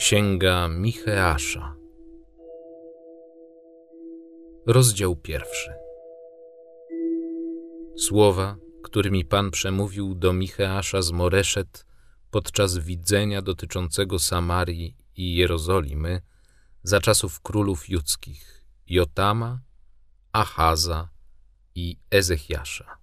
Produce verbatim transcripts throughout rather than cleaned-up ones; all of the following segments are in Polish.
Księga Micheasza. Rozdział pierwszy. Słowa, którymi Pan przemówił do Micheasza z Moreszet podczas widzenia dotyczącego Samarii i Jerozolimy za czasów królów judzkich Jotama, Achaza i Ezechiasza.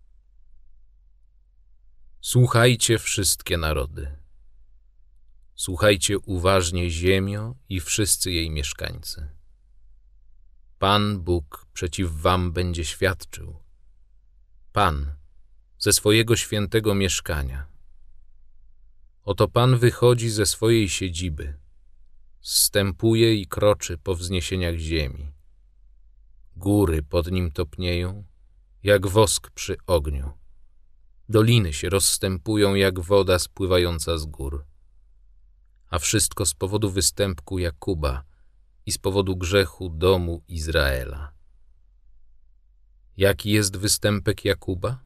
Słuchajcie, wszystkie narody. Słuchajcie uważnie, ziemio i wszyscy jej mieszkańcy. Pan Bóg przeciw wam będzie świadczył. Pan ze swojego świętego mieszkania. Oto Pan wychodzi ze swojej siedziby, zstępuje i kroczy po wzniesieniach ziemi. Góry pod nim topnieją, jak wosk przy ogniu. Doliny się rozstępują, jak woda spływająca z gór. A wszystko z powodu występku Jakuba i z powodu grzechu domu Izraela. Jaki jest występek Jakuba?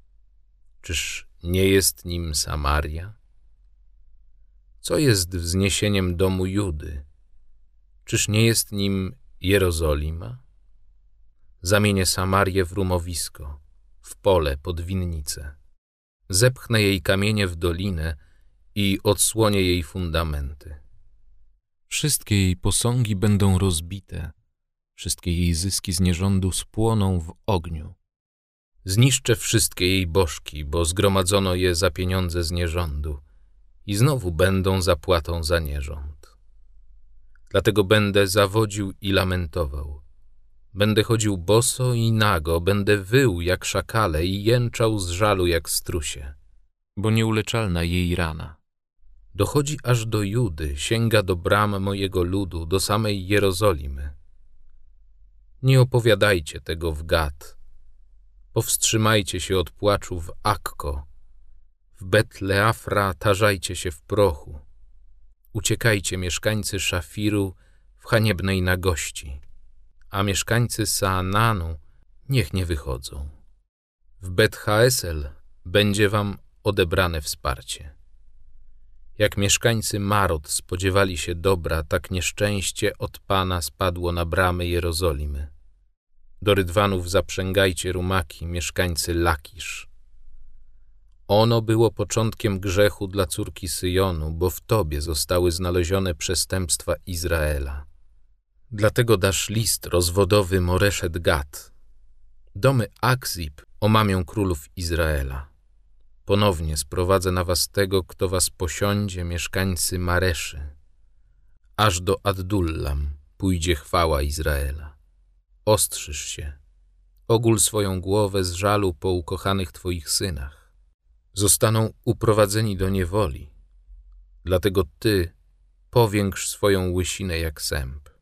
Czyż nie jest nim Samaria? Co jest wzniesieniem domu Judy? Czyż nie jest nim Jerozolima? Zamienię Samarię w rumowisko, w pole pod winnicę. Zepchnę jej kamienie w dolinę i odsłonię jej fundamenty. Wszystkie jej posągi będą rozbite, wszystkie jej zyski z nierządu spłoną w ogniu. Zniszczę wszystkie jej bożki, bo zgromadzono je za pieniądze z nierządu i znowu będą zapłatą za nierząd. Dlatego będę zawodził i lamentował. Będę chodził boso i nago, będę wył jak szakale i jęczał z żalu jak strusie, bo nieuleczalna jej rana. Dochodzi aż do Judy, sięga do bram mojego ludu, do samej Jerozolimy. Nie opowiadajcie tego w Gat. Powstrzymajcie się od płaczu w Akko. W Bet-Leafra tarzajcie się w prochu. Uciekajcie, mieszkańcy Szafiru, w haniebnej nagości, a mieszkańcy Saananu niech nie wychodzą. W Bet-Haesel będzie wam odebrane wsparcie. Jak mieszkańcy Marot spodziewali się dobra, tak nieszczęście od Pana spadło na bramy Jerozolimy. Do rydwanów zaprzęgajcie rumaki, mieszkańcy Lakisz. Ono było początkiem grzechu dla córki Syjonu, bo w Tobie zostały znalezione przestępstwa Izraela. Dlatego dasz list rozwodowy Moreszet Gat. Domy Akzib omamią królów Izraela. Ponownie sprowadzę na was tego, kto was posiądzie, mieszkańcy Mareszy. Aż do Addullam pójdzie chwała Izraela. Ostrzyż się, ogól swoją głowę z żalu po ukochanych twoich synach. Zostaną uprowadzeni do niewoli, dlatego ty powiększ swoją łysinę jak sęp.